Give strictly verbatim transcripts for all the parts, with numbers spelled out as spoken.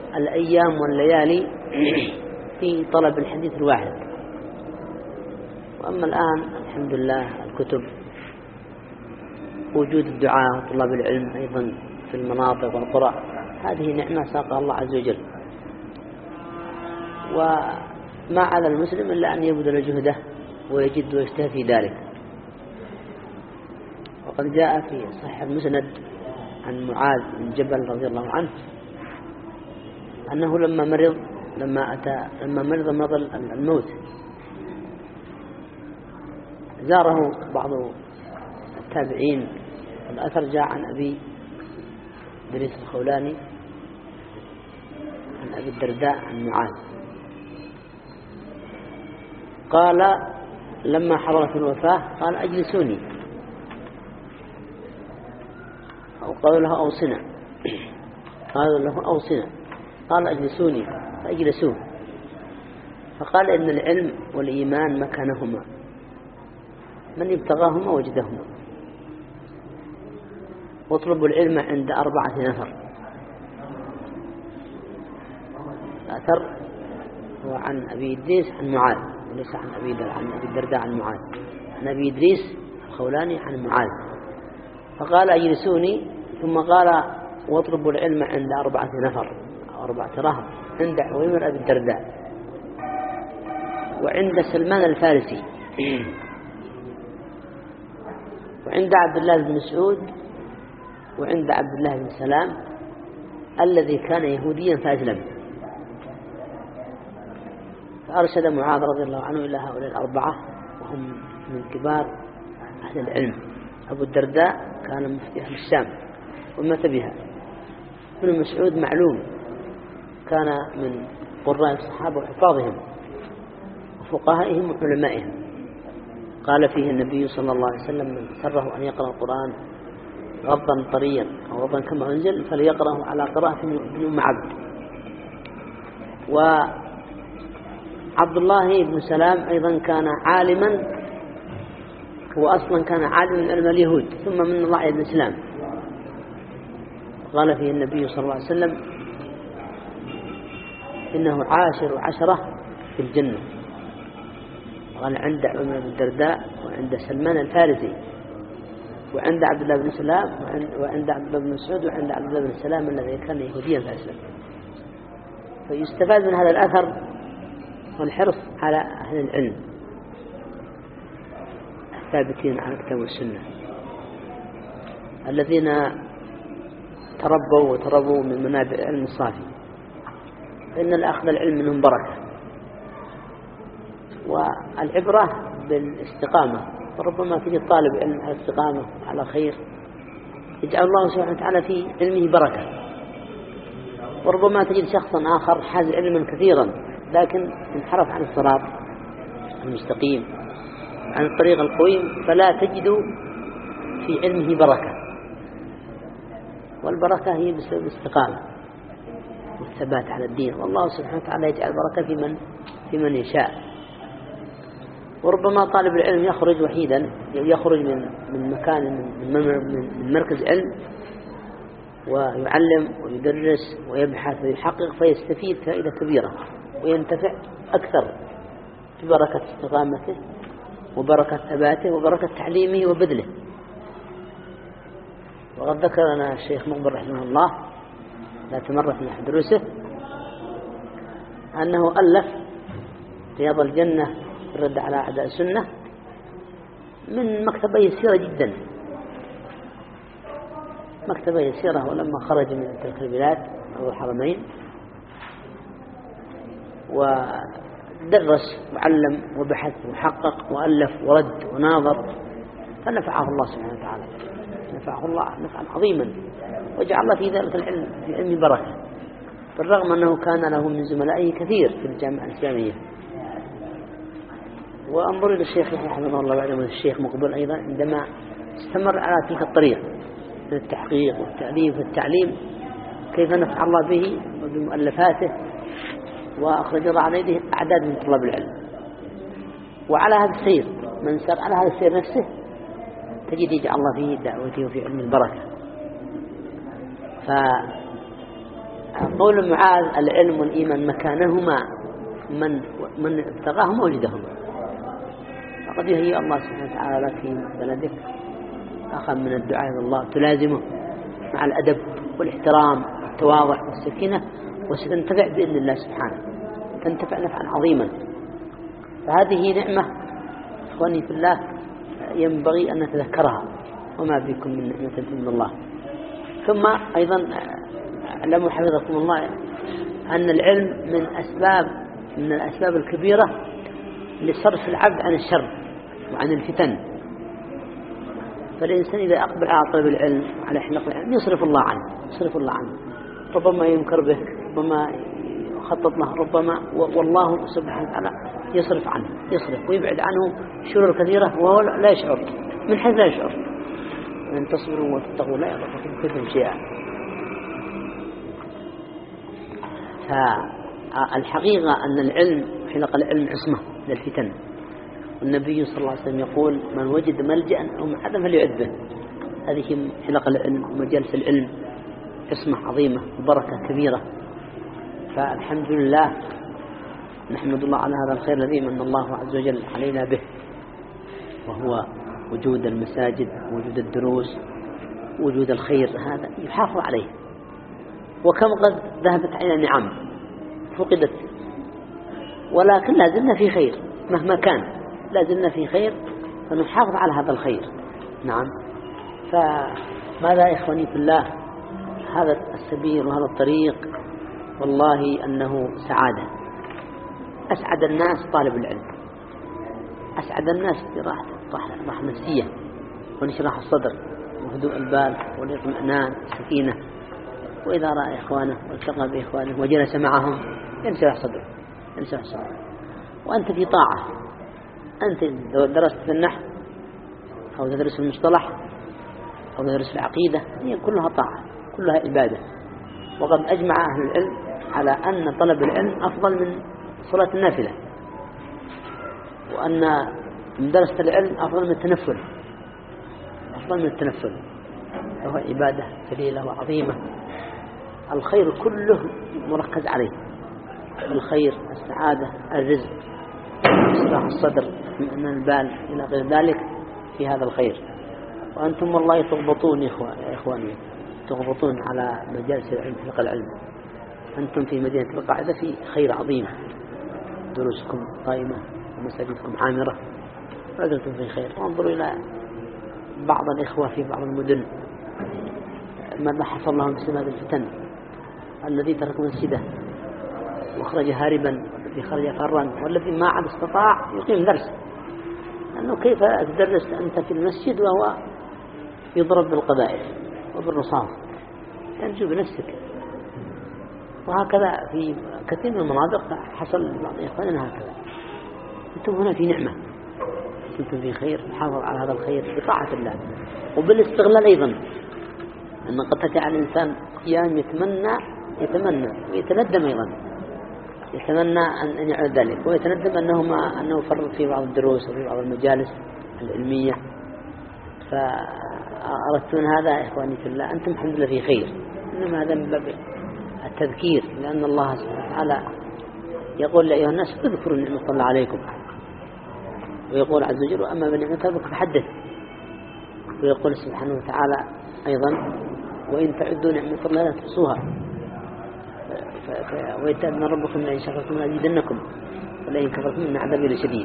الأيام والليالي في طلب الحديث الواحد. وأما الآن الحمد لله الكتب، وجود الدعاء وطلاب العلم أيضا في المناطق والقرى، هذه نعمة ساقها الله عز وجل، وما على المسلم إلا أن يبذل جهده ويجد ويجتهد في ذلك. وقد جاء في صحيح المسند عن معاذ بن جبل رضي الله عنه أنه لما مرض لما أتى لما مرض مرض الموت زاره بعض التابعين. الأثر جاء عن أبي إدريس الخولاني عن أبي الدرداء عن معاذ قال لما حضرت الوفاة قال أجلسوني، أو قالوا له أوصنا قالوا له أوصنا قال أجلسوني فأجلسوه، فقال إن العلم والإيمان مكانهما، من ابتغاهما وجدهما، واطلبوا العلم عند أربعة نفر. الأثر هو عن أبي إدريس عن معاذ، وليس عن أبي عن أبي الدرداء عن معاذ، عن أبي إدريس الخولاني عن معاذ. فقال أجلسوني، ثم قال واطلبوا العلم عند أربعة نفر أو أربعة رهط، عند عويمر أبي الدرداء، وعند سلمان الفارسي، وعند عبد الله بن مسعود، وعند عبد الله بن سلام الذي كان يهوديا فأسلم. فأرشد معاذ رضي الله عنه إلى هؤلاء الأربعة، وهم من كبار أهل العلم. أبو الدرداء كان مفتي أهل الشام ومات بها. ابن مسعود معلوم، كان من قراء الصحابة وحفاظهم وفقهائهم وعلمائهم. قال فيه النبي صلى الله عليه وسلم من سره أن يقرأ القرآن غضا طريا أو غضا كما أنزل فليقرأه على قراءة ابن أم عبد. وعبد الله بن سلام أيضا كان عالما، هو أصلا كان عالما من علم اليهود، ثم من الله على الإسلام. قال فيه النبي صلى الله عليه وسلم إنه عاشر عشرة في الجنة. قال عند عمر بن الدرداء، وعند سلمان الفارسي، وعند عبد الله بن سلام، وعند عبد الله بن مسعود، وعند عبد الله بن سلام الذي كان يهوديا فأسلم. فيستفاد من هذا الأثر والحرص على أهل العلم الثابتين على الكتاب والسنة، الذين تربوا وتربوا من منابع العلم الصافي، فإن الأخذ العلم منهم بركة. والعبرة بالاستقامة، فربما تجي طالب علم على استقامة على خير يجعل الله سبحانه وتعالى في علمه بركة، وربما تجد شخصا آخر حاز علما كثيرا لكن انحرف عن الصراط المستقيم عن الطريق القويم، فلا تجد في علمه بركة. والبركة هي بسبب الاستقامة والثبات على الدين، والله سبحانه وتعالى يجعل بركة في من في من يشاء. وربما طالب العلم يخرج وحيدا، يخرج من من مكان من, من مركز علم ويعلم ويدرس ويبحث ويحقق، فيستفيد فائدة كبيرة وينتفع أكثر ببركة استقامته وبركة ثباته وبركة تعليمه وبذله. وقد ذكر لنا الشيخ مقبل رحمه الله ذات مرة في أحد دروسه أنه ألف رياض الجنة الرد على أعداء السنة من مكتبة يسيرة جدا، مكتبة يسيرة. ولما خرج من تلك البلاد أو الحرمين ودرس وعلم وبحث وحقق وألف ورد وناظر، فنفعه الله سبحانه وتعالى، نفعه الله نفعا عظيما، وجعل الله في ذلك العلم في علم بركة، بالرغم أنه كان له من زملائه كثير في الجامعة الإسلامية. وأنظر إلى الشيخ يحيى حفظه الله وعلم الشيخ مقبل أيضا عندما استمر على تلك الطريق من التحقيق والتأليف والتعليم، كيف نفع الله به وبمؤلفاته، وأخرج الله عن يده أعداد من طلاب العلم. وعلى هذا السير من سار على هذا السير نفسه تجد يجعل الله فيه دعوته وفي علم البركة. قول معاذ العلم والإيمان مكانهما من من ابتغاهما وجدهما. فقد يهيئ الله سبحانه وتعالى لك في بلدك أخا من الدعاء إلى الله تلازمه مع الأدب والاحترام والتواضع والسكينة، وستنتفع بإذن الله سبحانه، تنتفع نفعا عظيما. فهذه نعمة إخواني في الله ينبغي أن نتذكرها، وما بكم من نعمة من الله. ثم أيضا اعلموا حفظكم الله أن العلم من أسباب من الأسباب الكبيرة لصرف العبد عن الشر وعن الفتن. فالإنسان إذا أقبل على طلب العلم على حلق العلم يصرف الله عنه يصرف الله عنه ربما ينكر به، ربما يخطط له، ربما والله سبحانه وتعالى يصرف عنه يصرف ويبعد عنه شرور كثيرة وهو لا يشعر، من حيث لا يشعر. أن تصبروا وتتقوا لا يضركم كيدهم شيئا. فالحقيقة أن العلم حلق العلم عصمة للفتن، والنبي صلى الله عليه وسلم يقول من وجد ملجأ أو معاذا فليعذ به. هذه حلق العلم ومجالس العلم عصمة عظيمة وبركة كبيرة. فالحمد لله نحمد الله على هذا الخير الذي من الله عز وجل علينا به، وهو وجود المساجد، وجود الدروس، وجود الخير، هذا يحافظ عليه. وكم قد ذهبت علينا نعم فقدت، ولكن لازلنا في خير مهما كان، لازلنا في خير، فنحافظ على هذا الخير. نعم. فماذا إخواني في الله، هذا السبيل وهذا الطريق والله أنه سعادة. أسعد الناس طالب العلم، أسعد الناس براحة راحة نفسية وانشراح الصدر وهدوء البال والاطمئنان والسكينة. وإذا رأى إخوانه والتقى بإخوانه وجلس معهم ينشرح صدره ينشرح صدره. وأنت في طاعة، أنت لو درست في النحو أو تدرس المصطلح أو تدرس العقيدة هي كلها طاعة كلها عبادة. وقد أجمع أهل العلم على أن طلب العلم أفضل من صلاة النافلة، وأن مدرسة العلم أفضل من التنفل أفضل من التنفل فهو عبادة جليلة وعظيمة. الخير كله مركز عليه، الخير، السعادة، الرزق، إصلاح الصدر، اطمئنان البال، إلى غير ذلك في هذا الخير. وأنتم والله تغبطون يا إخواني، تغبطون على مجالس العلم حلق العلم. أنتم في مدينة القاعدة في خير عظيم، دروسكم قائمة ومساجدكم عامرة، فأنتم في خير. وانظروا إلى بعض الإخوة في بعض المدن ماذا حصل لهم بسبب هذه الفتن. الذي ترك مسجده وخرج هاربا، والذي خرج فرا، والذي ما عاد استطاع يقيم درس، لأنه كيف تدرس أنت في المسجد وهو يضرب بالقذائف وبالرصاص، تنجو بنفسك. وهكذا في كثير من المناطق حصل بعض إخواننا هكذا. أنتم هنا في نعمة، أنتم في خير، نحافظ على هذا الخير بطاعة الله وبالاستغلال أيضا. أن قد تجعل الإنسان قيام يتمنى يتمنى ويتندم أيضا، يتمنى أن يعمل ذلك ويتندم أنه ما أنه فرط في بعض الدروس وفي بعض المجالس العلمية. فأردتون هذا يا إخواني في الله، أنتم الحمد لله في خير، إنما هذا من باب التذكير، لأن الله سبحانه وتعالى يقول يا أيها الناس اذكروا نعمة الله عليكم، ويقول عز وجل وأما بنعمة ربك فحدث. ويقول سبحانه وتعالى أيضا وإن تعدوا نعمة الله لا تحصوها، ويتأذن ربكم لئن شكرتم لأزيدنكم ولئن كفرتم إن عذابي لشديد.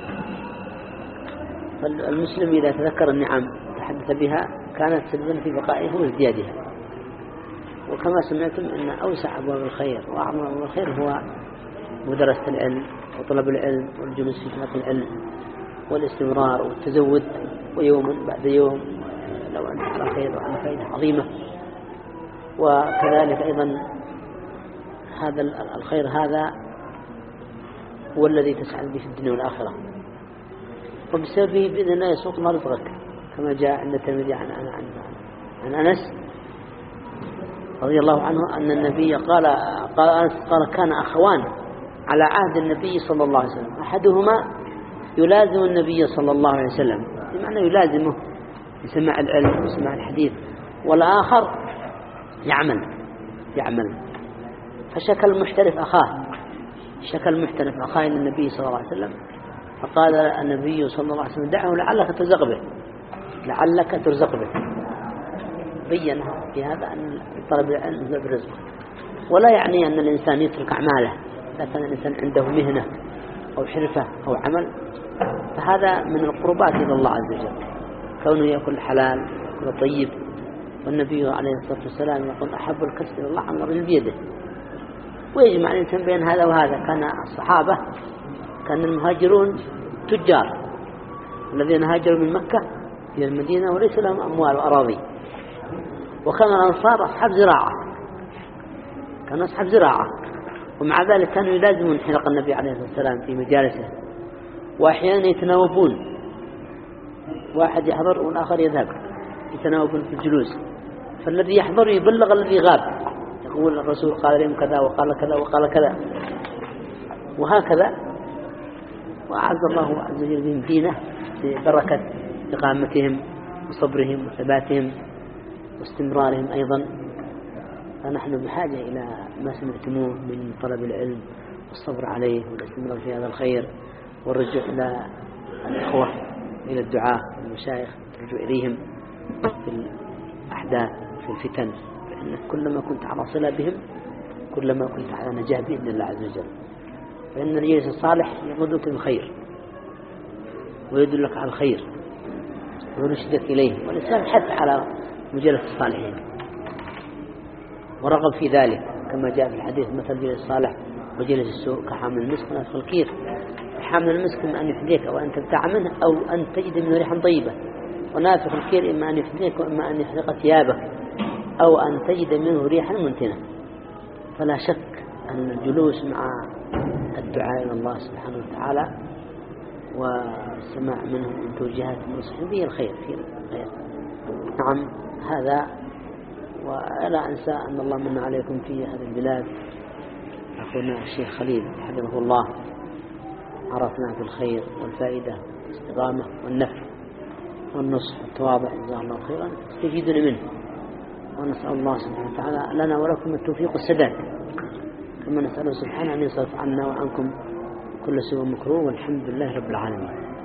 فالمسلم إذا تذكر النعم وتحدث بها كانت سببا في بقائه وازديادها. وكما سمعتم أن أوسع أبواب الخير وأعظم أبواب الخير هو مدرسة العلم وطلب العلم والجلوس في حلق العلم والاستمرار والتزود، ويوم بعد يوم لو أنت على خير وعلى فائدة عظيمة. وكذلك أيضا هذا الخير هذا هو الذي تسعد به في الدنيا والآخرة، وبسببه بإذن الله يسوق الله رزقك، كما جاء عند الترمذي عن عن عن, عن أنس رضي الله عنه أن النبي قال قال أنس قال كان أخوان على عهد النبي صلى الله عليه وسلم، أحدهما يلازم النبي صلى الله عليه وسلم، بمعنى يلازمه بسماع العلم وسماع الحديث، والآخر يعمل يعمل فشكى المحترف أخاه شكى المحترف أخاه إلى النبي صلى الله عليه وسلم، فقال النبي صلى الله عليه وسلم دعه لعلك ترزق به، لعلك ترزق به. بين في هذا أن طلب العلم هو بالرزق، ولا يعني أن الإنسان يترك أعماله. إذا كان الإنسان عنده مهنة أو حرفة أو عمل فهذا من القربات إلى الله عز وجل، كونه يأكل حلال يأكل طيب. والنبي عليه الصلاة والسلام يقول أحب الكسب إلى الله عن رجل بيده. ويجمع الإنسان بين هذا وهذا. كان الصحابة كان المهاجرون تجار الذين هاجروا من مكة إلى المدينة وليس لهم أموال وأراضي، وكان الأنصار أصحاب زراعة، كانوا أصحاب زراعة، ومع ذلك كانوا يلازمون حلق النبي عليه الصلاة والسلام في مجالسه، وأحيانا يتناوبون، واحد يحضر والآخر يذهب، يتناوبون في الجلوس، فالذي يحضر يبلغ الذي غاب، يقول الرسول قال لهم كذا وقال كذا وقال كذا، وهكذا. وأعز الله عز وجل بهم دينه ببركة إقامتهم وصبرهم وثباتهم واستمرارهم أيضا. فنحن بحاجة إلى ما سمعتموه من طلب العلم والصبر عليه والاستمرار في هذا الخير، والرجوع إلى الإخوة، إلى الدعاء والمشايخ، الرجوع إليهم في الأحداث في الفتن، فإنك كلما كنت على صلة بهم كلما كنت على نجاة بإذن الله عز وجل. فإن الجليس الصالح يقودك بالخير ويدلك على الخير ويرشدك إليه، والإسلام حث على مجالسة الصالحين ورغب في ذلك، كما جاء في الحديث مثل الجليس الصالح وجلس السوء كحامل المسك ونافخ الكير. حامل المسك إما أن يحذيك أو أن تبتاع منه أو أن تجد منه ريحا طيبة، ونافخ الكير إما أن يحذيك وإما أن يحرق ثيابك أو أن تجد منه ريحا منتنة. فلا شك أن الجلوس مع الدعاء إلى الله سبحانه وتعالى والسماع منه من توجيهات المصلحين به الخير في الخير. نعم هذا. ولا أنسى أن الله من عليكم في هذه البلاد أخونا الشيخ خليل حفظه الله، عرفنا في الخير والفائدة والاستقامة والنفع والنصح والتواضع جزاه الله خيرا تستفيدون منه. ونسأل الله سبحانه وتعالى لنا ولكم التوفيق والسداد، كما نسأله سبحانه أن يصرف عنا وعنكم كل سوء مكروه، والحمد لله رب العالمين.